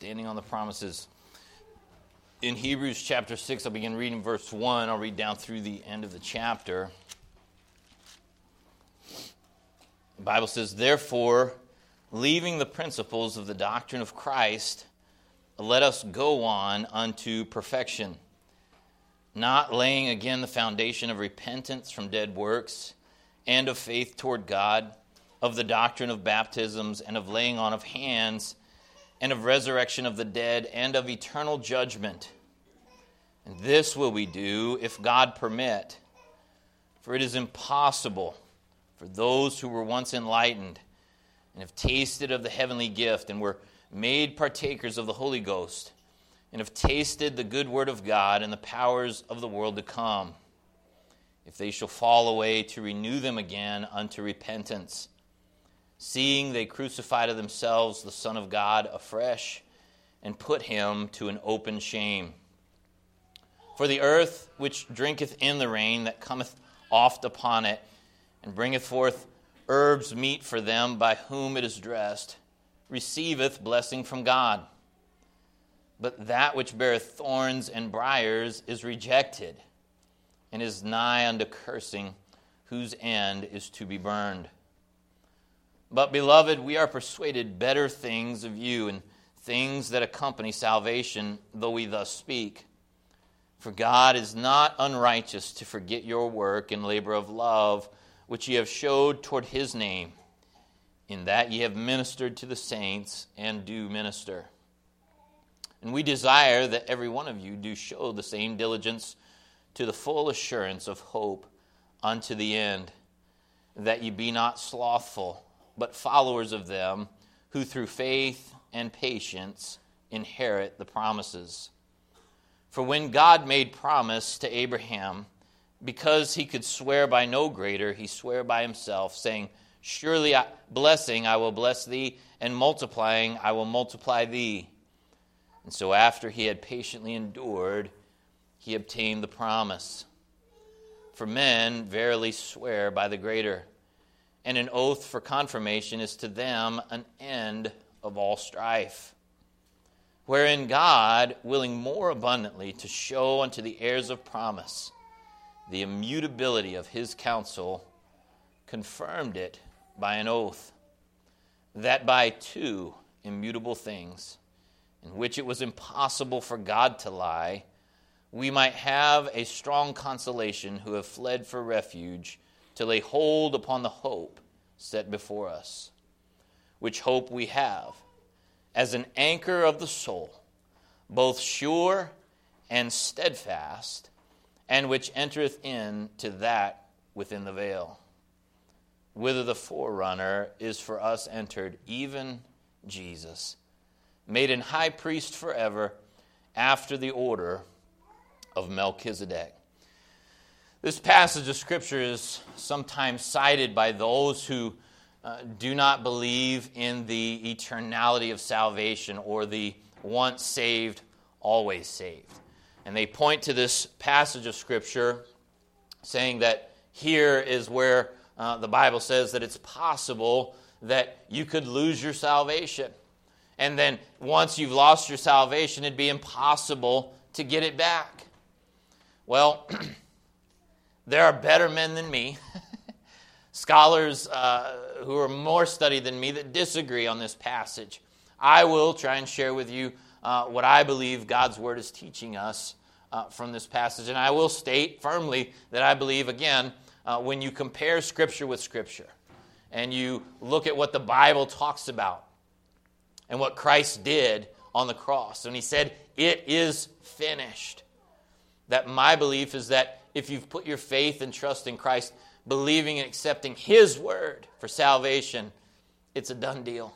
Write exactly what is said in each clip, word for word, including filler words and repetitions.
Standing on the promises. In Hebrews chapter six, I'll begin reading verse one. I'll read down through the end of the chapter. The Bible says, "Therefore, leaving the principles of the doctrine of Christ, let us go on unto perfection, not laying again the foundation of repentance from dead works, and of faith toward God, of the doctrine of baptisms, and of laying on of hands, and of resurrection of the dead, and of eternal judgment. And this will we do, if God permit. For it is impossible for those who were once enlightened, and have tasted of the heavenly gift, and were made partakers of the Holy Ghost, and have tasted the good word of God and the powers of the world to come, if they shall fall away, to renew them again unto repentance, seeing they crucify to themselves the Son of God afresh, and put him to an open shame. For the earth which drinketh in the rain that cometh oft upon it, and bringeth forth herbs meet for them by whom it is dressed, receiveth blessing from God. But that which beareth thorns and briars is rejected, and is nigh unto cursing, whose end is to be burned. But, beloved, we are persuaded better things of you, and things that accompany salvation, though we thus speak. For God is not unrighteous to forget your work and labor of love, which ye have showed toward his name, in that ye have ministered to the saints, and do minister. And we desire that every one of you do show the same diligence to the full assurance of hope unto the end, that ye be not slothful, but followers of them who through faith and patience inherit the promises. For when God made promise to Abraham, because he could swear by no greater, he sware by himself, saying, Surely I, blessing I will bless thee, and multiplying I will multiply thee. And so after he had patiently endured, he obtained the promise. For men verily swear by the greater, and an oath for confirmation is to them an end of all strife. Wherein God, willing more abundantly to show unto the heirs of promise the immutability of his counsel, confirmed it by an oath, that by two immutable things, in which it was impossible for God to lie, we might have a strong consolation who have fled for refuge, to lay hold upon the hope set before us, which hope we have as an anchor of the soul, both sure and steadfast, and which entereth in to that within the veil, whither the forerunner is for us entered, even Jesus, made an high priest forever, after the order of Melchizedek. This passage of Scripture is sometimes cited by those who uh, do not believe in the eternality of salvation, or the once saved, always saved. And they point to this passage of Scripture saying that here is where uh, the Bible says that it's possible that you could lose your salvation. And then once you've lost your salvation, it'd be impossible to get it back. Well, there are better men than me, scholars uh, who are more studied than me, that disagree on this passage. I will try and share with you uh, what I believe God's Word is teaching us uh, from this passage. And I will state firmly that I believe, again, uh, when you compare Scripture with Scripture, and you look at what the Bible talks about, and what Christ did on the cross, and he said, it is finished, that my belief is that if you've put your faith and trust in Christ, believing and accepting his word for salvation, it's a done deal.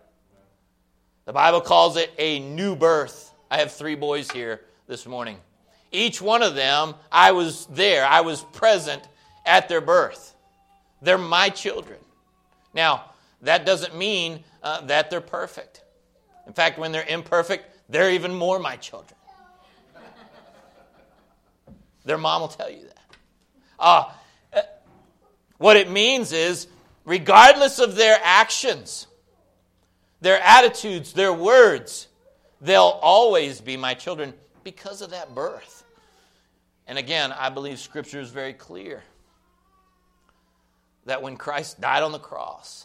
The Bible calls it a new birth. I have three boys here this morning. Each one of them, I was there. I was present at their birth. They're my children. Now, that doesn't mean uh, that they're perfect. In fact, when they're imperfect, they're even more my children. Their mom will tell you that. Uh, what it means is, regardless of their actions, their attitudes, their words, They'll always be my children because of that birth. And again, I believe Scripture is very clear that when Christ died on the cross,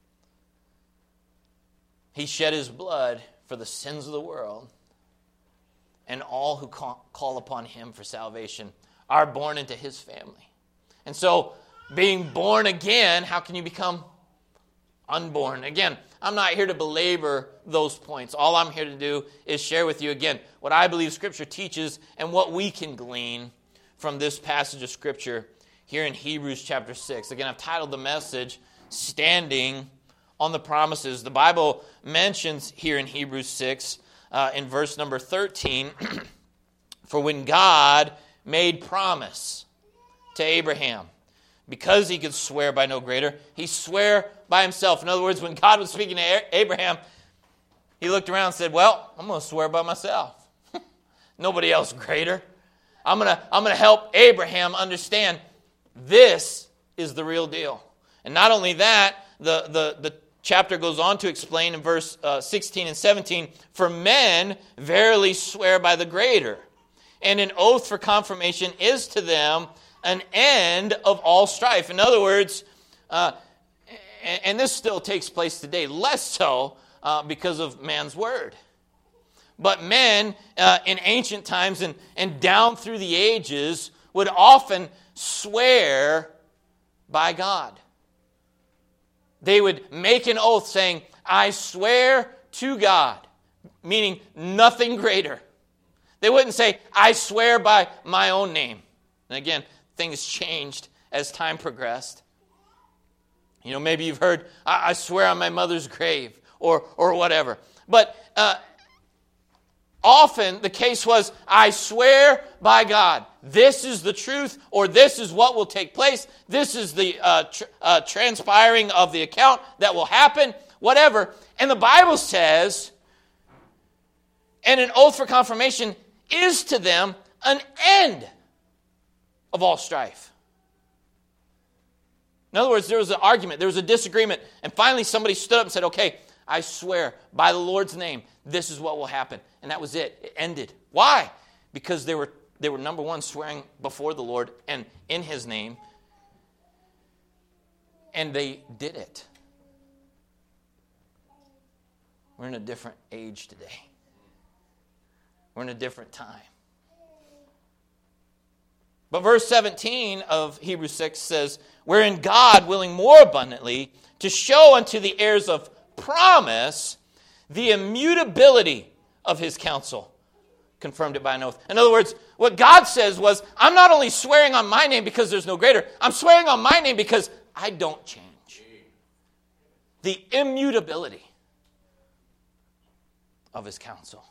he shed his blood for the sins of the world, and all who call upon him for salvation are born into his family. And so, being born again, how can you become unborn? Again, I'm not here to belabor those points. All I'm here to do is share with you again what I believe Scripture teaches and what we can glean from this passage of Scripture here in Hebrews chapter six. Again, I've titled the message, Standing on the Promises. The Bible mentions here in Hebrews six, uh, in verse number thirteen, for when God made promise to Abraham, because he could swear by no greater, he swore by himself. In other words, when God was speaking to Abraham, he looked around and said, well, I'm going to swear by myself. Nobody else greater. I'm going to I'm going to help Abraham understand this is the real deal. And not only that, the, the, the chapter goes on to explain in verse uh, sixteen and seventeen, for men verily swear by the greater, and an oath for confirmation is to them an end of all strife. In other words, uh, and, and this still takes place today, less so uh, because of man's word. But men uh, in ancient times and, and down through the ages would often swear by God. They would make an oath saying, I swear to God, meaning nothing greater. They wouldn't say, I swear by my own name. And again, things changed as time progressed. You know, maybe you've heard, I, I swear on my mother's grave, or or whatever. But uh, often the case was, I swear by God, this is the truth, or this is what will take place. This is the uh, tr- uh, transpiring of the account that will happen, whatever. And the Bible says, and an oath for confirmation is to them an end of all strife. In other words, there was an argument, there was a disagreement, and finally somebody stood up and said, okay, I swear by the Lord's name, this is what will happen. And that was it. It ended. Why? Because they were, they were number one, swearing before the Lord and in his name, and they did it. We're in a different age today. We're in a different time. But verse seventeen of Hebrews six says, wherein God, willing more abundantly to show unto the heirs of promise the immutability of his counsel, confirmed it by an oath. In other words, what God says was, I'm not only swearing on my name because there's no greater, I'm swearing on my name because I don't change. The immutability of his counsel.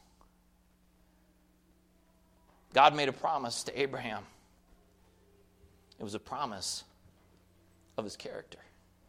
God made a promise to Abraham. It was a promise of his character.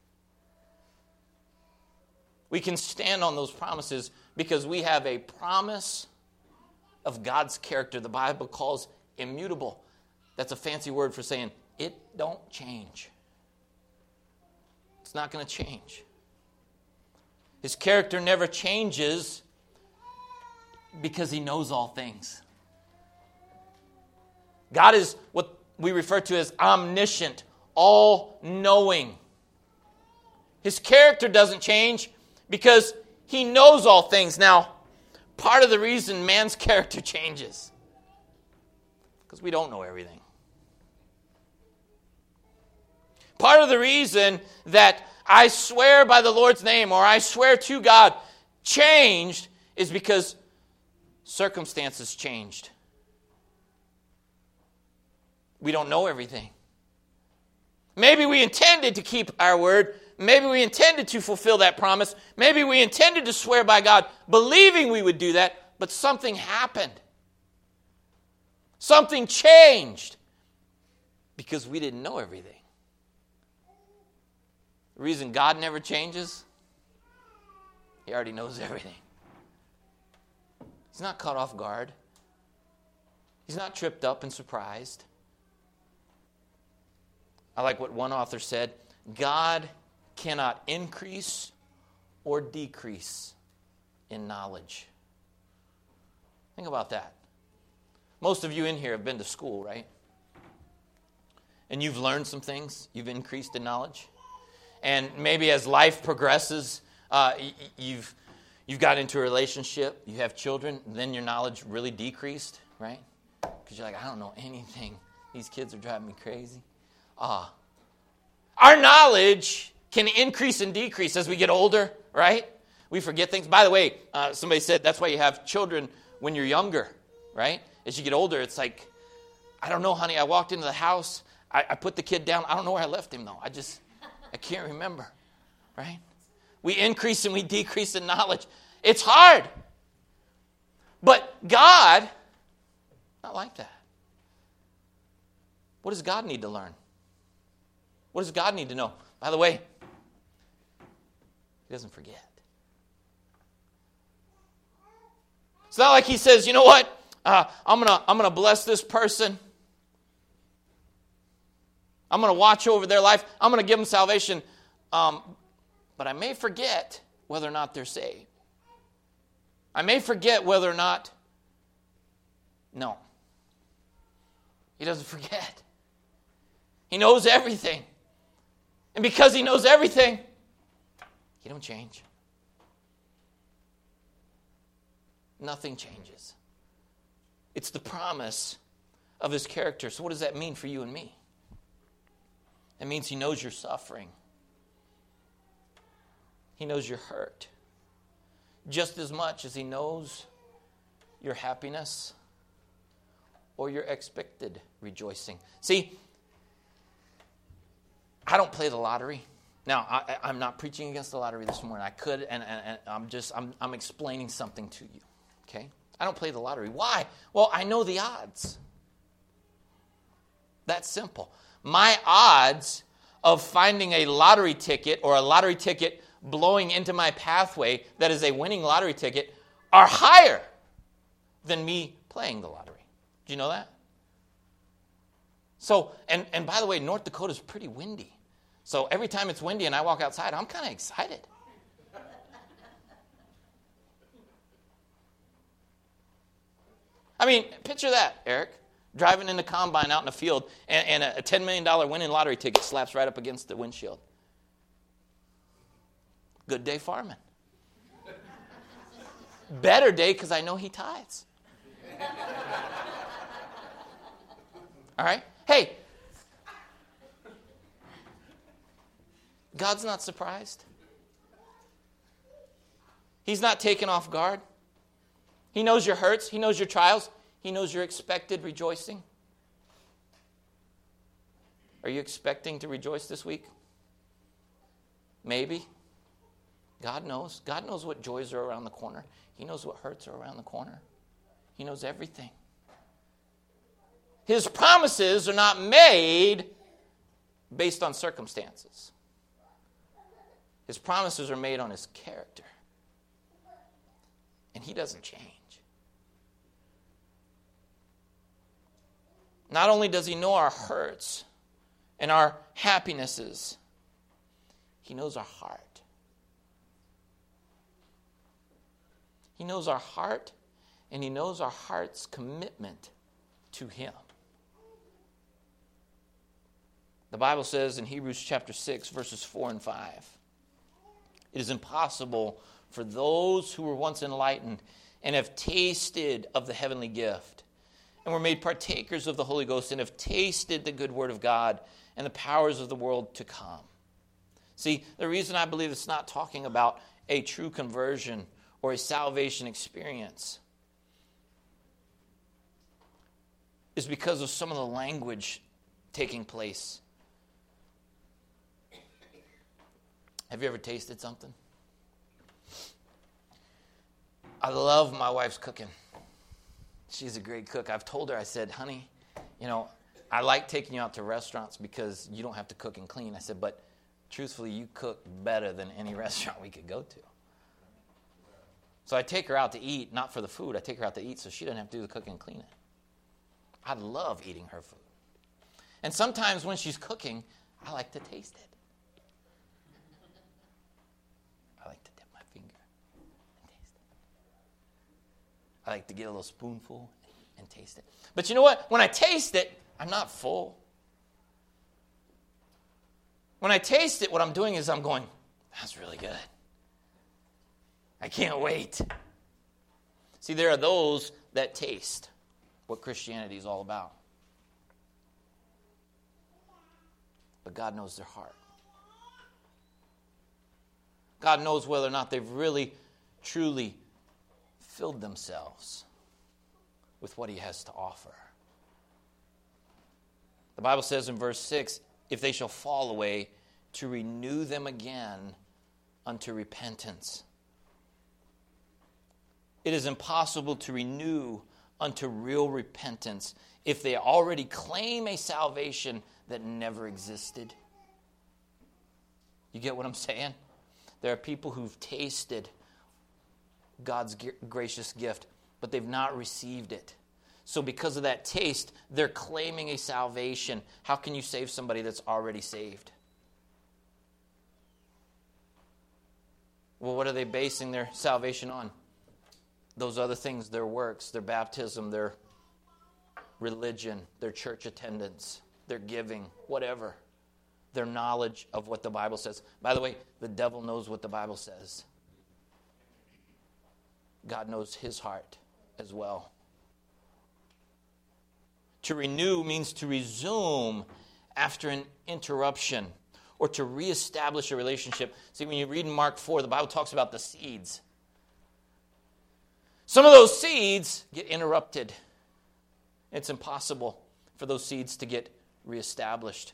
We can stand on those promises because we have a promise of God's character. The Bible calls immutable. That's a fancy word for saying it don't change. It's not going to change. His character never changes because he knows all things. God is what we refer to as omniscient, all-knowing. His character doesn't change because he knows all things. Now, part of the reason man's character changes because we don't know everything. Part of the reason that I swear by the Lord's name or I swear to God changed is because circumstances changed. We don't know everything. Maybe we intended to keep our word. Maybe we intended to fulfill that promise. Maybe we intended to swear by God, believing we would do that, but something happened. Something changed because we didn't know everything. The reason God never changes, he already knows everything. He's not caught off guard. He's not tripped up and surprised. I like what one author said, God cannot increase or decrease in knowledge. Think about that. Most of you in here have been to school, right? And you've learned some things. You've increased in knowledge. And maybe as life progresses, uh, you've you've got into a relationship, you have children, then your knowledge really decreased, right? Because you're like, I don't know anything. These kids are driving me crazy. Ah, our knowledge can increase and decrease as we get older, right? We forget things. By the way, uh, somebody said that's why you have children when you're younger, right? As you get older, it's like, I don't know, honey. I walked into the house. I, I put the kid down. I don't know where I left him, though. I just, I can't remember, right? We increase and we decrease in knowledge. It's hard. But God, not like that. What does God need to learn? What does God need to know? By the way, He doesn't forget. It's not like He says, you know what? Uh, I'm gonna I'm gonna bless this person. I'm gonna watch over their life. I'm gonna give them salvation, um, but I may forget whether or not they're saved. I may forget whether or not. No, He doesn't forget. He knows everything, and because He knows everything, He don't change. Nothing changes. It's the promise of His character. So what does that mean for you and me? It means He knows your suffering. He knows your hurt. Just as much as He knows your happiness or your expected rejoicing. See, I don't play the lottery. Now, I, I'm not preaching against the lottery this morning. I could, and, and, and I'm just, I'm, I'm explaining something to you. Okay? I don't play the lottery. Why? Well, I know the odds. That's simple. My odds of finding a lottery ticket or a lottery ticket blowing into my pathway that is a winning lottery ticket are higher than me playing the lottery. Do you know that? So, and, and by the way, North Dakota is pretty windy. So every time it's windy and I walk outside, I'm kind of excited. I mean, picture that, Eric. Driving in the combine out in the field, and, and a ten million dollars winning lottery ticket slaps right up against the windshield. Good day farming. Better day because I know he tithes. All right? Hey, God's not surprised. He's not taken off guard. He knows your hurts. He knows your trials. He knows your expected rejoicing. Are you expecting to rejoice this week? Maybe. God knows. God knows what joys are around the corner. He knows what hurts are around the corner. He knows everything. His promises are not made based on circumstances. His promises are made on His character. And He doesn't change. Not only does He know our hurts and our happinesses, He knows our heart. He knows our heart, and He knows our heart's commitment to Him. The Bible says in Hebrews chapter six, verses four and five, it is impossible for those who were once enlightened and have tasted of the heavenly gift and were made partakers of the Holy Ghost and have tasted the good word of God and the powers of the world to come. See, the reason I believe it's not talking about a true conversion or a salvation experience is because of some of the language taking place. Have you ever tasted something? I love my wife's cooking. She's a great cook. I've told her, I said, honey, you know, I like taking you out to restaurants because you don't have to cook and clean. I said, but truthfully, you cook better than any restaurant we could go to. So I take her out to eat, not for the food. I take her out to eat so she doesn't have to do the cooking and cleaning. I love eating her food. And sometimes when she's cooking, I like to taste it. I like to dip my finger and taste it. I like to get a little spoonful and taste it. But you know what? When I taste it, I'm not full. When I taste it, what I'm doing is I'm going, that's really good. I can't wait. See, there are those that taste what Christianity is all about. But God knows their heart. God knows whether or not they've really, truly filled themselves with what He has to offer. The Bible says in verse six, if they shall fall away, to renew them again unto repentance. It is impossible to renew unto real repentance if they already claim a salvation that never existed. You get what I'm saying? There are people who've tasted God's gracious gift, but they've not received it. So because of that taste, they're claiming a salvation. How can you save somebody that's already saved? Well, what are they basing their salvation on? Those other things, their works, their baptism, their religion, their church attendance, their giving, whatever. Their knowledge of what the Bible says. By the way, the devil knows what the Bible says. God knows his heart as well. To renew means to resume after an interruption or to reestablish a relationship. See, when you read in Mark four, the Bible talks about the seeds. Some of those seeds get interrupted. It's impossible for those seeds to get reestablished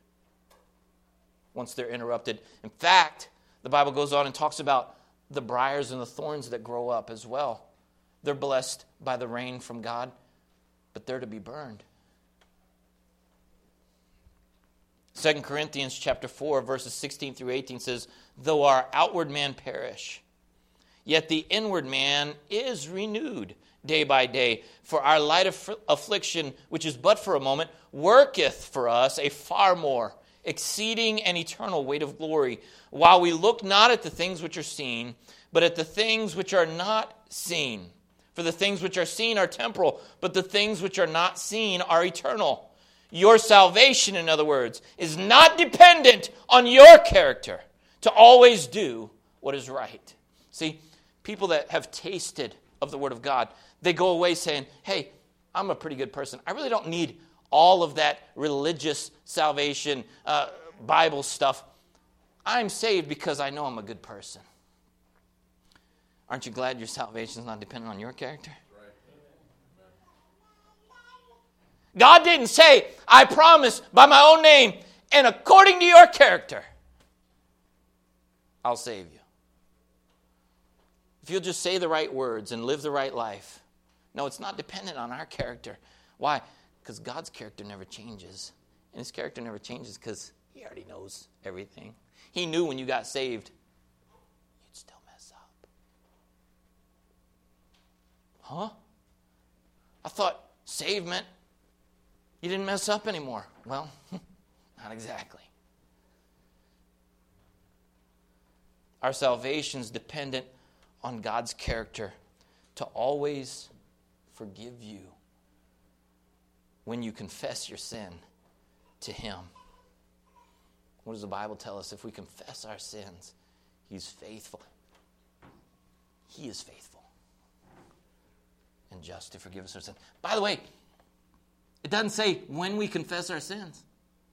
once they're interrupted. In fact, the Bible goes on and talks about the briars and the thorns that grow up as well. They're blessed by the rain from God, but they're to be burned. Second Corinthians chapter four, verses sixteen through eighteen says, though our outward man perish, yet the inward man is renewed day by day. For our light aff- affliction, which is but for a moment, worketh for us a far more exceeding and eternal weight of glory, while we look not at the things which are seen, but at the things which are not seen. For the things which are seen are temporal, but the things which are not seen are eternal. Your salvation, in other words, is not dependent on your character to always do what is right. See, people that have tasted of the Word of God, they go away saying, hey, I'm a pretty good person. I really don't need all of that religious salvation, uh, Bible stuff. I'm saved because I know I'm a good person. Aren't you glad your salvation is not dependent on your character? God didn't say, I promise by my own name and according to your character, I'll save you. If you'll just say the right words and live the right life. No, it's not dependent on our character. Why? Because God's character never changes. And His character never changes because He already knows everything. He knew when you got saved, you'd still mess up. Huh? I thought saved meant you didn't mess up anymore. Well, not exactly. Our salvation is dependent on God's character to always forgive you when you confess your sin to Him. What does the Bible tell us? If we confess our sins, He's faithful. He is faithful and just to forgive us our sins. By the way, it doesn't say when we confess our sins.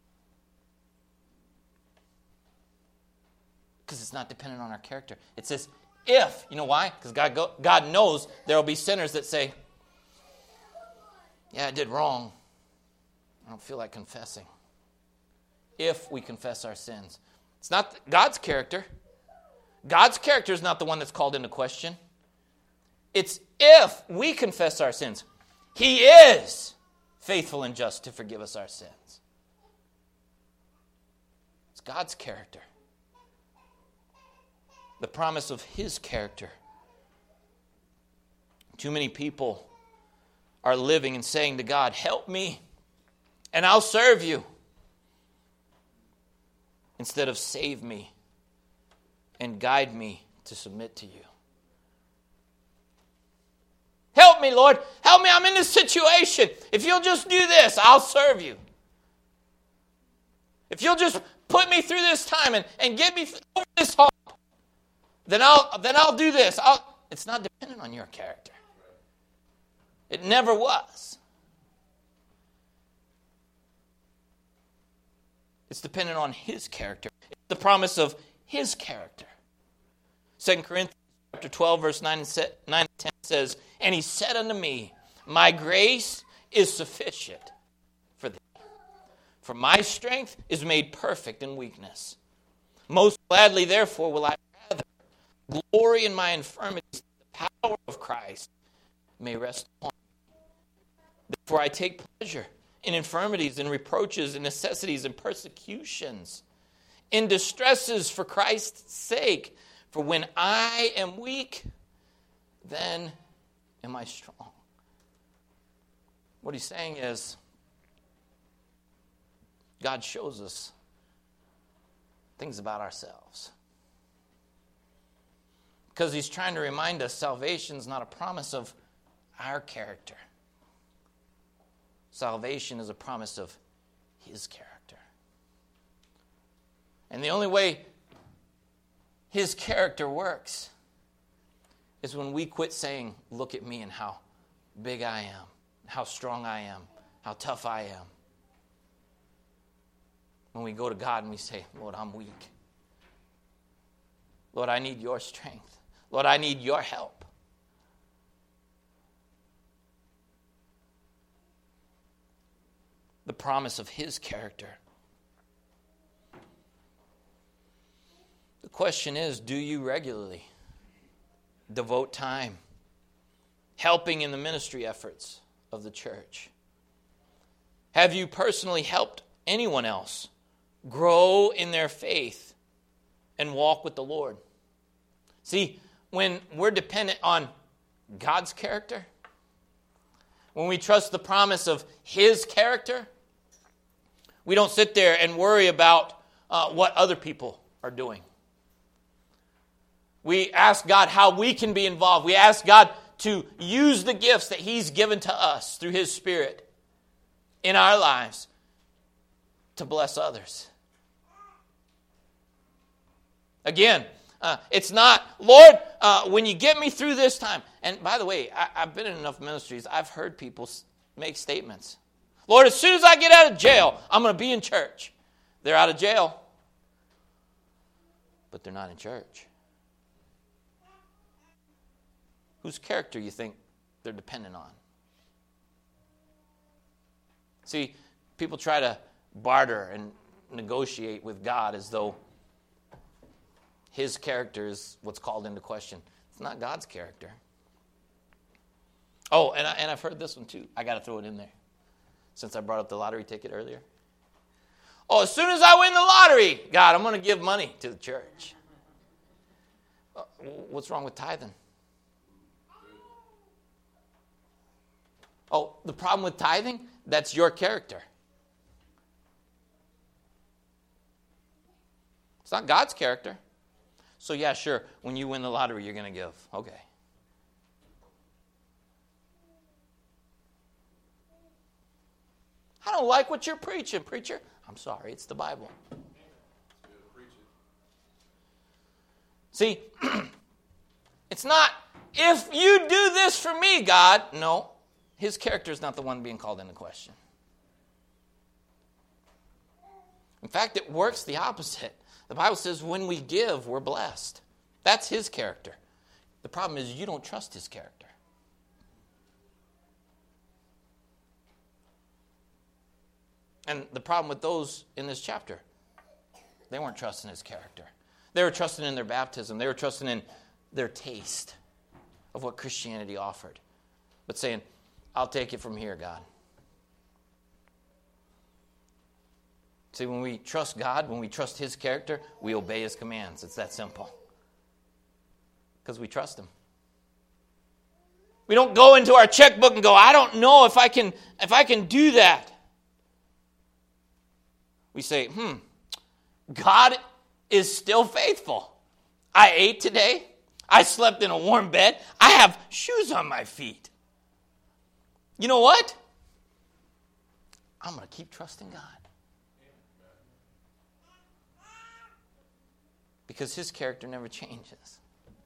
Because it's not dependent on our character. It says if. You know why? Because God, go, God knows there will be sinners that say, yeah, I did wrong. I don't feel like confessing. If we confess our sins. It's not God's character. God's character is not the one that's called into question. It's if we confess our sins. He is faithful and just to forgive us our sins. It's God's character. The promise of His character. Too many people are living and saying to God, help me and I'll serve you. Instead of save me and guide me to submit to you. Help me, Lord. Help me. I'm in this situation. If you'll just do this, I'll serve you. If you'll just put me through this time and, and get me over this hump, then I'll then I'll do this. I'll, it's not dependent on your character. It never was. It's dependent on his character. It's the promise of his character. Second Corinthians chapter twelve, verse nine and ten says, "And he said unto me, My grace is sufficient for thee. For my strength is made perfect in weakness. Most gladly, therefore, will I rather glory in my infirmities, that the power of Christ may rest upon me. Therefore I take pleasure in infirmities, in reproaches, in necessities, in persecutions, in distresses for Christ's sake. For when I am weak, then am I strong." What he's saying is, God shows us things about ourselves. Because he's trying to remind us salvation is not a promise of our character. Salvation is a promise of his character. And the only way his character works is when we quit saying, "Look at me and how big I am, how strong I am, how tough I am." When we go to God and we say, "Lord, I'm weak. Lord, I need your strength. Lord, I need your help." The promise of his character. The question is, do you regularly devote time helping in the ministry efforts of the church? Have you personally helped anyone else grow in their faith and walk with the Lord? See, when we're dependent on God's character, when we trust the promise of his character, we don't sit there and worry about uh, what other people are doing. We ask God how we can be involved. We ask God to use the gifts that he's given to us through his Spirit in our lives to bless others. Again, uh, it's not, "Lord, uh, when you get me through this time." And by the way, I, I've been in enough ministries, I've heard people make statements. "Lord, as soon as I get out of jail, I'm going to be in church." They're out of jail, but they're not in church. Whose character you think they're dependent on? See, people try to barter and negotiate with God as though his character is what's called into question. It's not God's character. Oh, and, I, and I've heard this one too. I got to throw it in there since I brought up the lottery ticket earlier. "Oh, as soon as I win the lottery, God, I'm going to give money to the church." Uh, what's wrong with tithing? Oh, the problem with tithing? That's your character. It's not God's character. So yeah, sure, when you win the lottery, you're going to give. Okay. "I don't like what you're preaching, preacher." I'm sorry, it's the Bible. See, it's not, "If you do this for me, God." No, his character is not the one being called into question. In fact, it works the opposite. The Bible says when we give, we're blessed. That's his character. The problem is you don't trust his character. And the problem with those in this chapter, they weren't trusting his character. They were trusting in their baptism. They were trusting in their taste of what Christianity offered. But saying, "I'll take it from here, God." See, when we trust God, when we trust his character, we obey his commands. It's that simple. Because we trust him. We don't go into our checkbook and go, "I don't know if I can if I can do that." We say, hmm, God is still faithful. I ate today. I slept in a warm bed. I have shoes on my feet. You know what? I'm going to keep trusting God. Because his character never changes.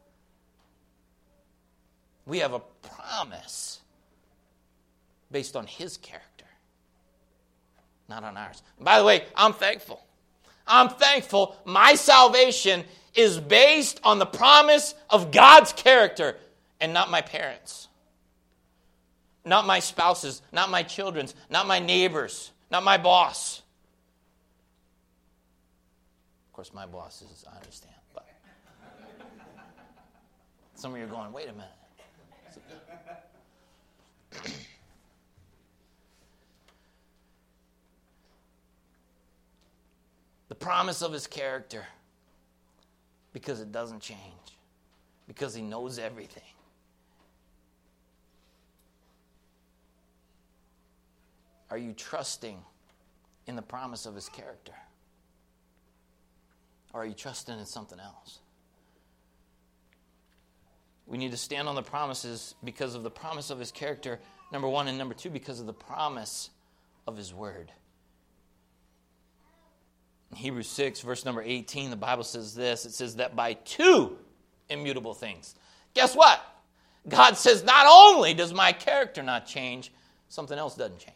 We have a promise based on his character, not on ours. And by the way, I'm thankful. I'm thankful my salvation is based on the promise of God's character and not my parents. Not my spouses, not my children's, not my neighbors, not my boss. Of course, my boss is, I understand. But some of you are going, wait a minute. The promise of his character, because it doesn't change, because he knows everything. Are you trusting in the promise of his character? Or are you trusting in something else? We need to stand on the promises because of the promise of his character, number one, and number two, because of the promise of his word. In Hebrews six, verse number eighteen, the Bible says this. It says that by two immutable things. Guess what? God says not only does my character not change, something else doesn't change.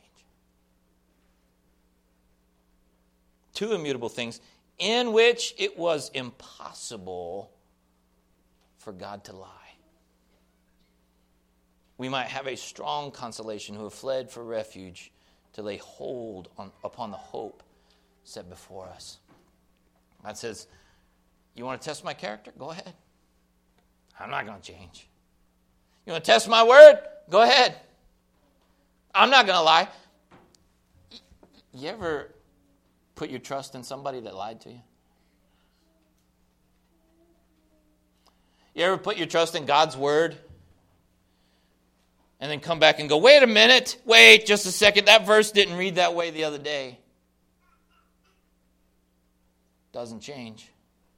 Two immutable things in which it was impossible for God to lie. We might have a strong consolation who have fled for refuge to lay hold on, upon the hope set before us. God says, you want to test my character? Go ahead. I'm not going to change. You want to test my word? Go ahead. I'm not going to lie. You ever put your trust in somebody that lied to you? You ever put your trust in God's word and then come back and go, wait a minute, wait just a second, that verse didn't read that way the other day. Doesn't change.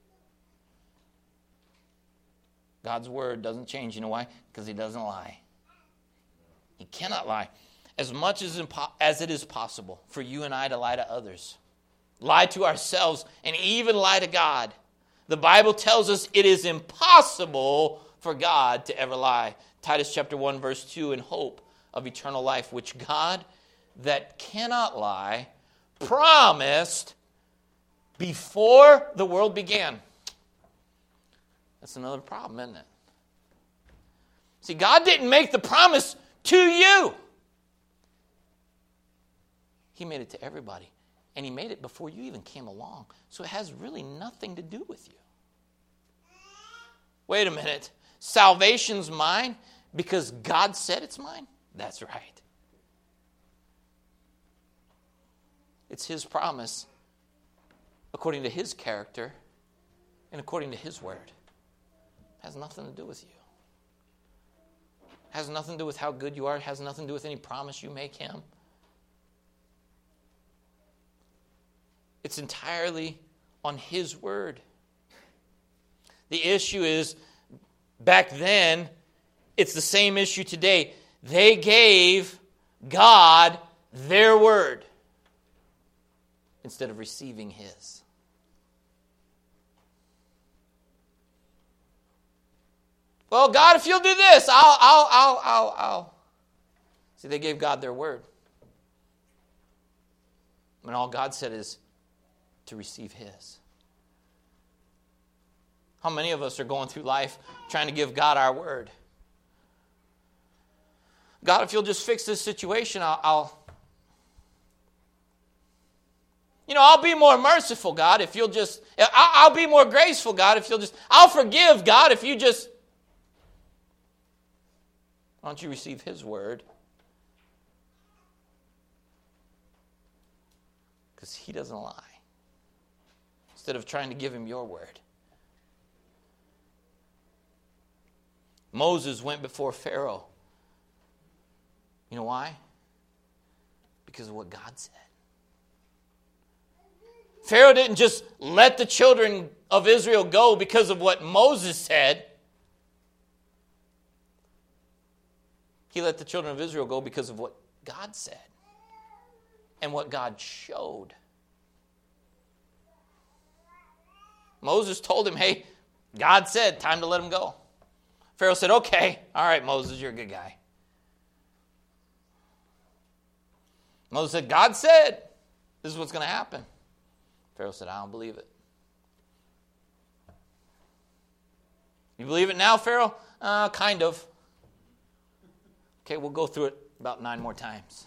God's word doesn't change. You know why? Because he doesn't lie. He cannot lie. As much as, impo- as it is possible for you and I to lie to others, lie to ourselves, and even lie to God, the Bible tells us it is impossible for God to ever lie. Titus chapter one, verse two, in hope of eternal life, which God, that cannot lie, promised before the world began. That's another problem, isn't it? See, God didn't make the promise to you. He made it to everybody. And he made it before you even came along. So it has really nothing to do with you. Wait a minute. Salvation's mine because God said it's mine? That's right. It's his promise according to his character and according to his word. It has nothing to do with you. It has nothing to do with how good you are. It has nothing to do with any promise you make him. It's entirely on his word. The issue is, back then, it's the same issue today. They gave God their word instead of receiving his. Well, God, if you'll do this, I'll, I'll, I'll, I'll, I'll. See, they gave God their word. And all God said is to receive his. How many of us are going through life trying to give God our word? God, if you'll just fix this situation, I'll, I'll you know, I'll be more merciful, God, if you'll just, I'll, I'll be more graceful, God, if you'll just, I'll forgive, God, if you just, why don't you receive his word? Because he doesn't lie. Instead of trying to give him your word. Moses went before Pharaoh. You know why? Because of what God said. Pharaoh didn't just let the children of Israel go because of what Moses said. He let the children of Israel go because of what God said and what God showed. Moses told him, hey, God said, time to let him go. Pharaoh said, okay, all right, Moses, you're a good guy. Moses said, God said, this is what's going to happen. Pharaoh said, I don't believe it. You believe it now, Pharaoh? Uh, kind of. Okay, we'll go through it about nine more times.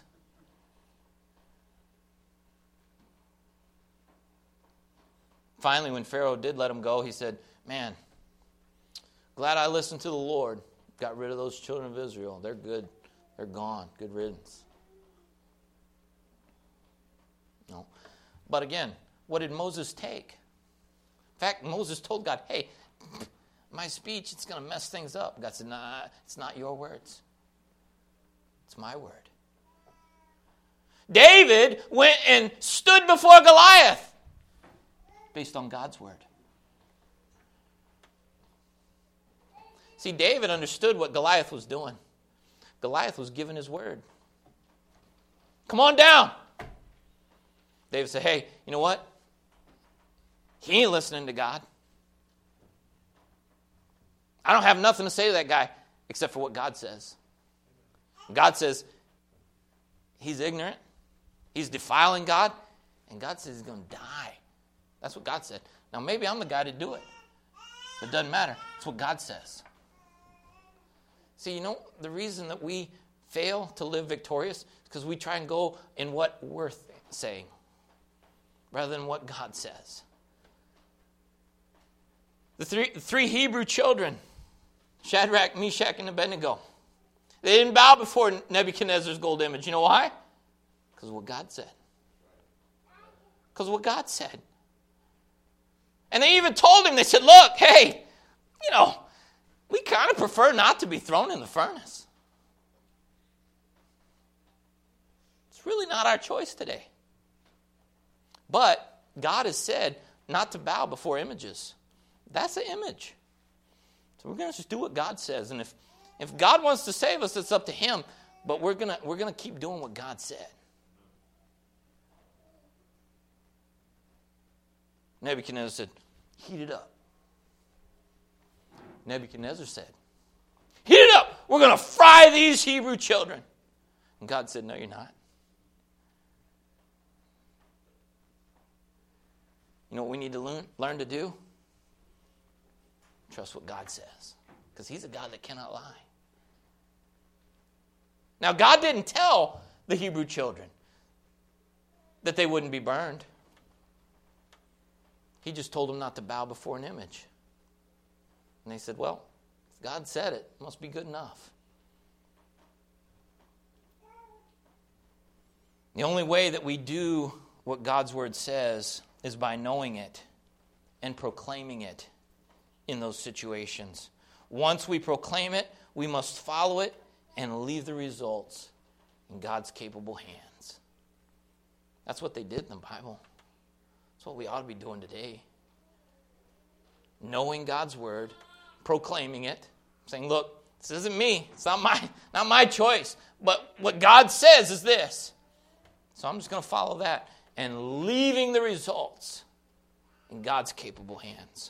Finally, when Pharaoh did let him go, he said, man, glad I listened to the Lord. Got rid of those children of Israel. They're good. They're gone. Good riddance. No. But again, what did Moses take? In fact, Moses told God, hey, my speech, it's going to mess things up. God said, nah, it's not your words. It's my word. David went and stood before Goliath based on God's word. See, David understood what Goliath was doing. Goliath was giving his word. Come on down. David said, hey, you know what? He ain't listening to God. I don't have nothing to say to that guy except for what God says. God says he's ignorant. He's defiling God. And God says he's going to die. That's what God said. Now, maybe I'm the guy to do it. It doesn't matter. It's what God says. See, you know, the reason that we fail to live victorious is because we try and go in what we're saying rather than what God says. The three, the three Hebrew children, Shadrach, Meshach, and Abednego, they didn't bow before Nebuchadnezzar's gold image. You know why? Because of what God said. Because of what God said. And they even told him, they said, look, hey, you know, we kind of prefer not to be thrown in the furnace. It's really not our choice today. But God has said not to bow before images. That's an image. So we're going to just do what God says. And if, if God wants to save us, it's up to him. But we're going to we're going to keep doing what God said. Nebuchadnezzar said, heat it up. Nebuchadnezzar said, heat it up. We're going to fry these Hebrew children. And God said, no, you're not. You know what we need to learn, learn to do? Trust what God says. Because he's a God that cannot lie. Now, God didn't tell the Hebrew children that they wouldn't be burned. He just told them not to bow before an image. And they said, well, if God said it, it must be good enough. The only way that we do what God's word says is by knowing it and proclaiming it in those situations. Once we proclaim it, we must follow it and leave the results in God's capable hands. That's what they did in the Bible. That's what we ought to be doing today. Knowing God's word, proclaiming it, saying, look, this isn't me. It's not my, not my choice. But what God says is this. So I'm just going to follow that and leaving the results in God's capable hands.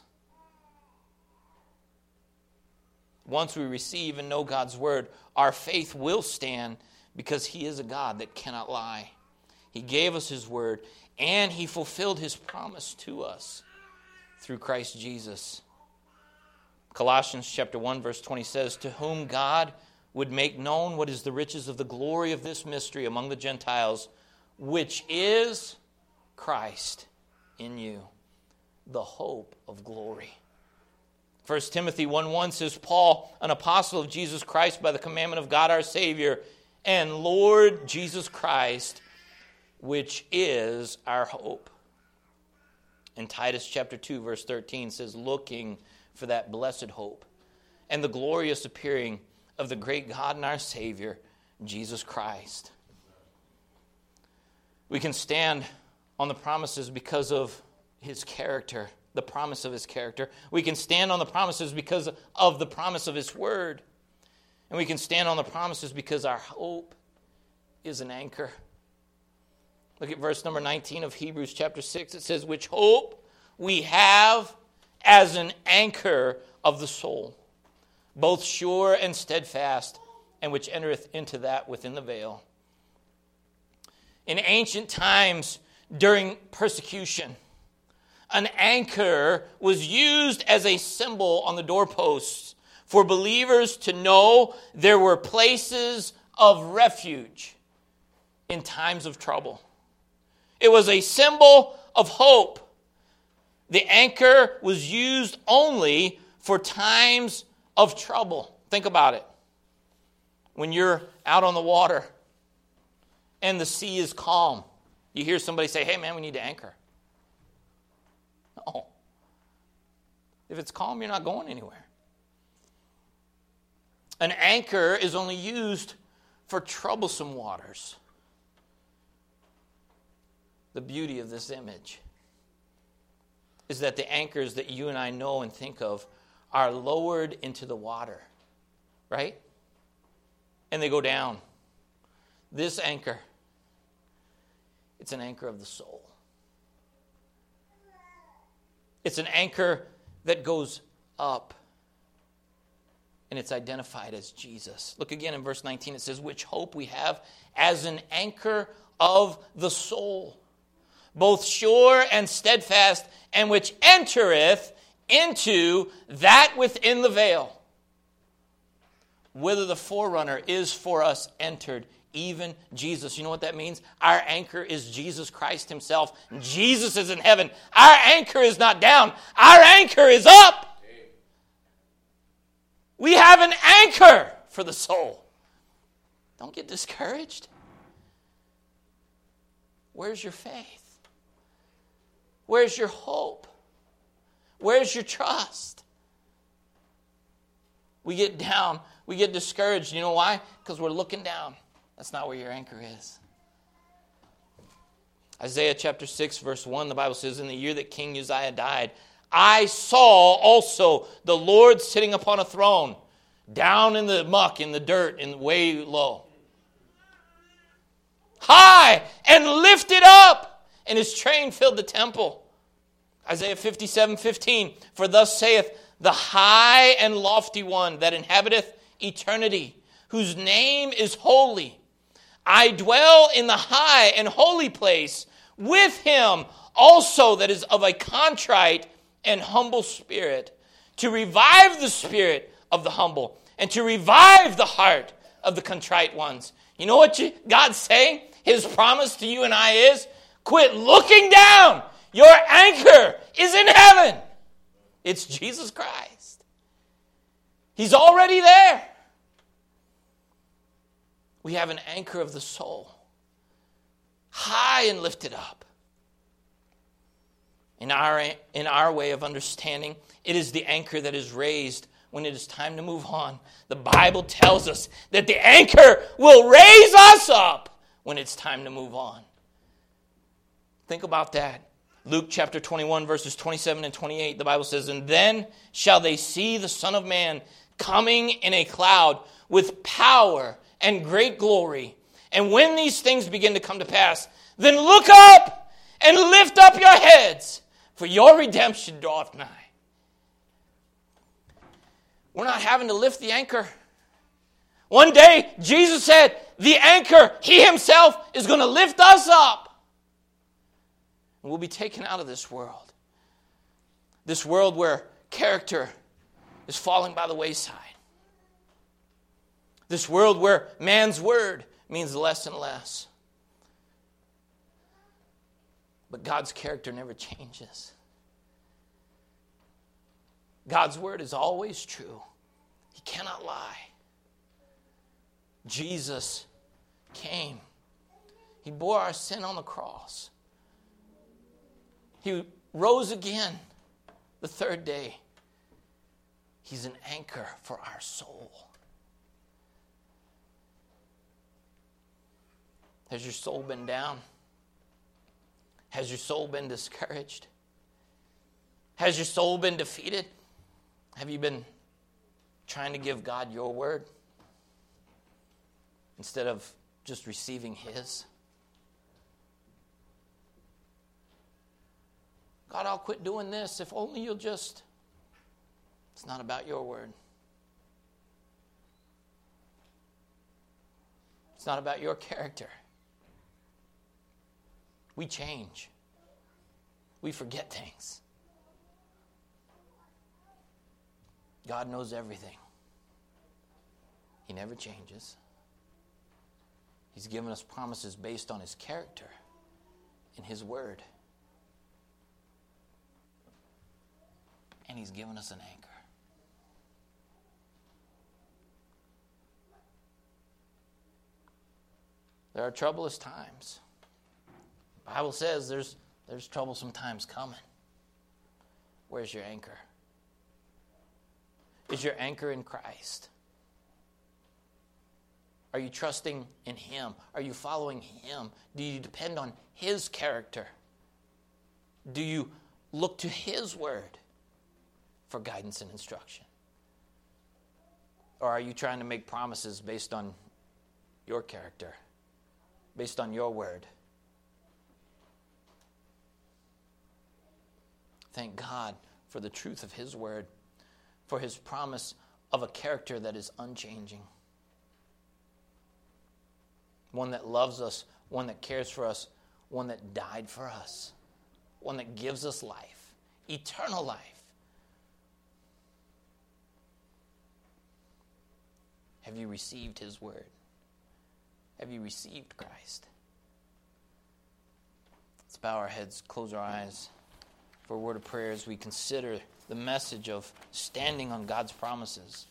Once we receive and know God's word, our faith will stand because he is a God that cannot lie. He gave us his word and he fulfilled his promise to us through Christ Jesus. Colossians chapter one verse twenty says, to whom God would make known what is the riches of the glory of this mystery among the Gentiles, which is Christ in you, the hope of glory. First Timothy one one says, Paul, an apostle of Jesus Christ by the commandment of God our Savior, and Lord Jesus Christ, which is our hope. And Titus chapter two verse thirteen says, looking for that blessed hope and the glorious appearing of the great God and our Savior, Jesus Christ. We can stand on the promises because of his character, the promise of his character. We can stand on the promises because of the promise of his word. And we can stand on the promises because our hope is an anchor. Look at verse number nineteen of Hebrews chapter six. It says, which hope we have as an anchor of the soul, both sure and steadfast, and which entereth into that within the veil. In ancient times, during persecution, an anchor was used as a symbol on the doorposts for believers to know there were places of refuge in times of trouble. It was a symbol of hope. The anchor was used only for times of trouble. Think about it. When you're out on the water and the sea is calm, you hear somebody say, hey man, we need to anchor. No. If it's calm, you're not going anywhere. An anchor is only used for troublesome waters. The beauty of this image is that the anchors that you and I know and think of are lowered into the water, right? And they go down. This anchor, it's an anchor of the soul. It's an anchor that goes up, and it's identified as Jesus. Look again in verse nineteen. It says, which hope we have as an anchor of the soul, both sure and steadfast, and which entereth into that within the veil, whither the forerunner is for us entered, even Jesus. You know what that means? Our anchor is Jesus Christ himself. Jesus is in heaven. Our anchor is not down. Our anchor is up. We have an anchor for the soul. Don't get discouraged. Where's your faith? Where's your hope? Where's your trust? We get down. We get discouraged. You know why? Because we're looking down. That's not where your anchor is. Isaiah chapter six, verse one, the Bible says, in the year that King Uzziah died, I saw also the Lord sitting upon a throne, down in the muck, in the dirt, and way low. High and lifted up, and his train filled the temple. Isaiah fifty-seven, fifteen, for thus saith the high and lofty one that inhabiteth eternity, whose name is holy. I dwell in the high and holy place with him also that is of a contrite and humble spirit, to revive the spirit of the humble and to revive the heart of the contrite ones. You know what you, God's saying? His promise to you and I is, quit looking down. Your anchor is in heaven. It's Jesus Christ. He's already there. We have an anchor of the soul, high and lifted up. In our, in our way of understanding, it is the anchor that is raised when it is time to move on. The Bible tells us that the anchor will raise us up when it's time to move on. Think about that. Luke chapter twenty-one, verses twenty-seven and twenty-eight, the Bible says, and then shall they see the Son of Man coming in a cloud with power and great glory. And when these things begin to come to pass, then look up and lift up your heads, for your redemption draweth nigh. We're not having to lift the anchor. One day, Jesus said, the anchor, he himself, is going to lift us up. And we'll be taken out of this world. This world where character is falling by the wayside. This world where man's word means less and less. But God's character never changes. God's word is always true. He cannot lie. Jesus came. He bore our sin on the cross. He rose again the third day. He's an anchor for our soul. Has your soul been down? Has your soul been discouraged? Has your soul been defeated? Have you been trying to give God your word? instead of just receiving His? God, I'll quit doing this if only you'll just... It's not about your word. It's not about your character. We change. We forget things. God knows everything. He never changes. He's given us promises based on His character and His word. And He's given us an anchor. There are troublous times. The Bible says there's, there's troublesome times coming. Where's your anchor? Is your anchor in Christ? Are you trusting in Him? Are you following Him? Do you depend on His character? Do you look to His word for guidance and instruction? Or are you trying to make promises based on your character, based on your word? Thank God for the truth of His word, for His promise of a character that is unchanging. One that loves us, one that cares for us, one that died for us, one that gives us life, eternal life. Have you received His word? Have you received Christ? Let's bow our heads, close our eyes for a word of prayer as we consider the message of standing on God's promises.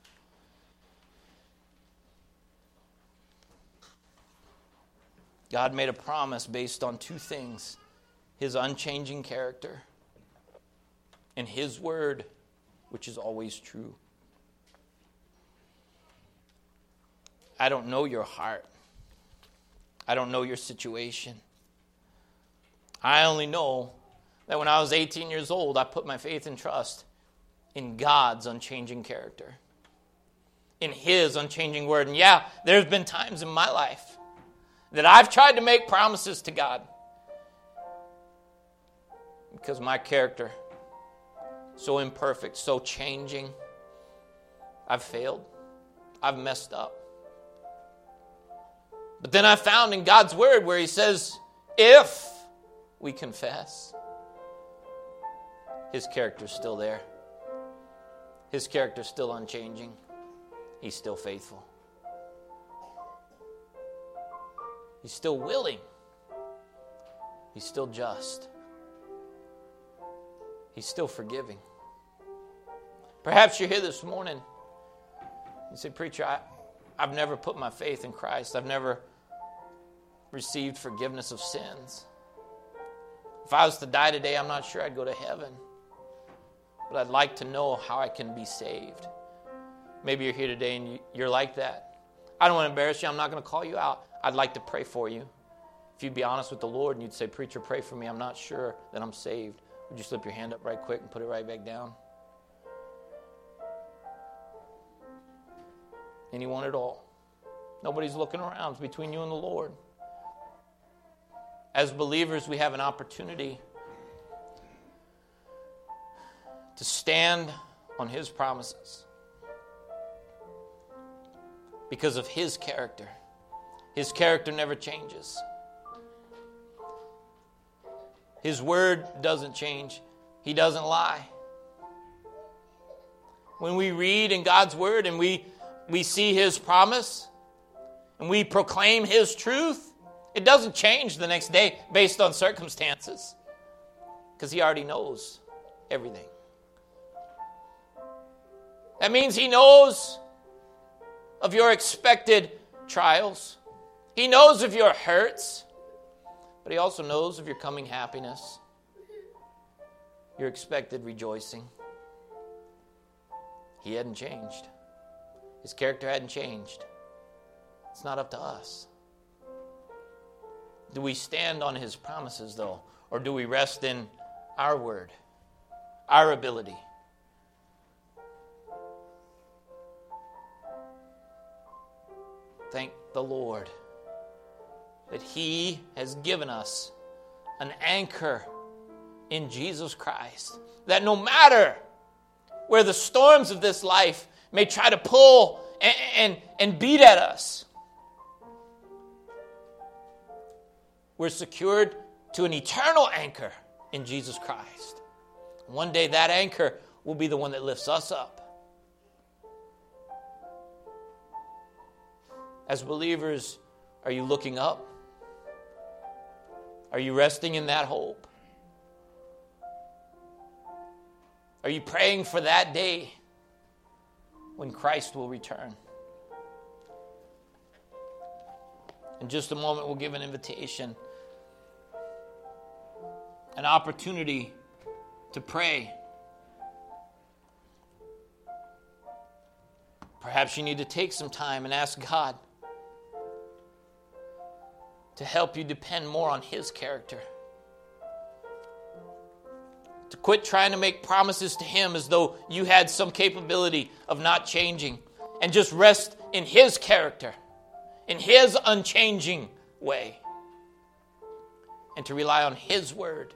God made a promise based on two things: His unchanging character and His word, which is always true. I don't know your heart. I don't know your situation. I only know that when I was eighteen years old, I put my faith and trust in God's unchanging character, in His unchanging word. And yeah, there's been times in my life that I've tried to make promises to God because my character, so imperfect, so changing, I've failed. I've messed up. But then I found in God's word where He says, if we confess, His character's still there. His character's still unchanging. He's still faithful. He's still willing. He's still just. He's still forgiving. Perhaps you're here this morning. You say, preacher, I, I've never put my faith in Christ. I've never received forgiveness of sins. If I was to die today, I'm not sure I'd go to heaven. But I'd like to know how I can be saved. Maybe you're here today and you're like that. I don't want to embarrass you. I'm not going to call you out. I'd like to pray for you. If you'd be honest with the Lord and you'd say, preacher, pray for me. I'm not sure that I'm saved. Would you slip your hand up right quick and put it right back down? Anyone at all? Nobody's looking around. It's between you and the Lord. As believers, we have an opportunity to stand on His promises because of His character. His character never changes. His word doesn't change. He doesn't lie. When we read in God's word and we, we see His promise and we proclaim His truth, it doesn't change the next day based on circumstances because He already knows everything. That means He knows of your expected trials. He knows of your hurts, but He also knows of your coming happiness, your expected rejoicing. He hadn't changed. His character hadn't changed. It's not up to us. Do we stand on His promises, though? Or do we rest in our word, our ability? Thank the Lord that He has given us an anchor in Jesus Christ. That no matter where the storms of this life may try to pull and, and, and beat at us, we're secured to an eternal anchor in Jesus Christ. One day that anchor will be the one that lifts us up. As believers, are you looking up? Are you resting in that hope? Are you praying for that day when Christ will return? In just a moment, we'll give an invitation, an opportunity to pray. Perhaps you need to take some time and ask God to help you depend more on His character. To quit trying to make promises to Him as though you had some capability of not changing, and just rest in His character, in His unchanging way, and to rely on His word,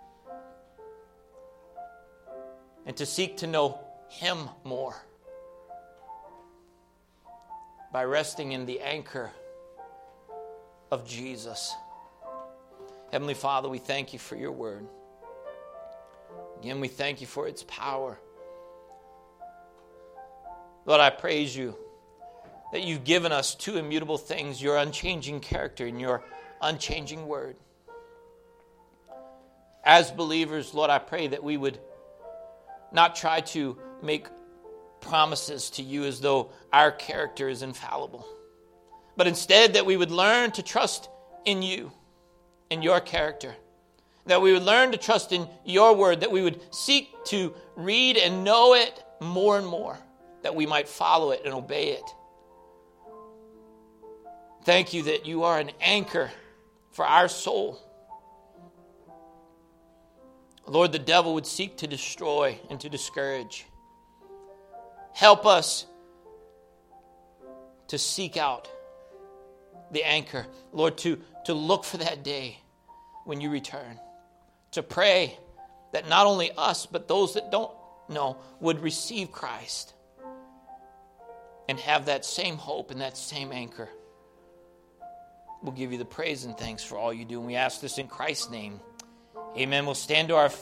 and to seek to know Him more by resting in the anchor of Jesus. Heavenly Father, we thank you for your word. Again, we thank you for its power. Lord, I praise you that you've given us two immutable things, your unchanging character and your unchanging word. As believers, Lord, I pray that we would not try to make promises to you as though our character is infallible, but instead that we would learn to trust in you, in your character, that we would learn to trust in your word, that we would seek to read and know it more and more, that we might follow it and obey it. Thank you that you are an anchor for our soul. Lord, the devil would seek to destroy and to discourage. Help us to seek out the anchor. Lord, to, to look for that day when you return. To pray that not only us, but those that don't know would receive Christ and have that same hope and that same anchor. We'll give you the praise and thanks for all you do. And we ask this in Christ's name. Amen. We'll stand to our